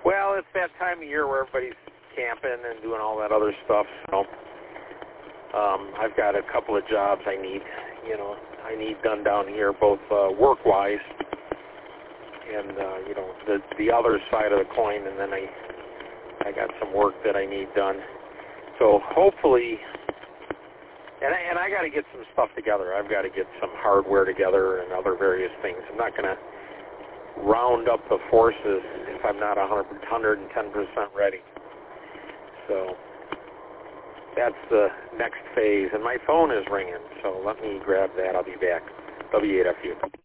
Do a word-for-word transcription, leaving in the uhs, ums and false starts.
Well, it's that time of year where everybody's camping and doing all that other stuff. So um, I've got a couple of jobs I need, you know, I need done down here, both uh, work-wise and uh, you know, the the other side of the coin. And then I I got some work that I need done. So hopefully, and I, and I got to get some stuff together. I've got to get some hardware together and other various things. I'm not going to round up the forces if I'm not one hundred ten percent ready. So that's the next phase. And my phone is ringing, so let me grab that. I'll be back. W eight F U.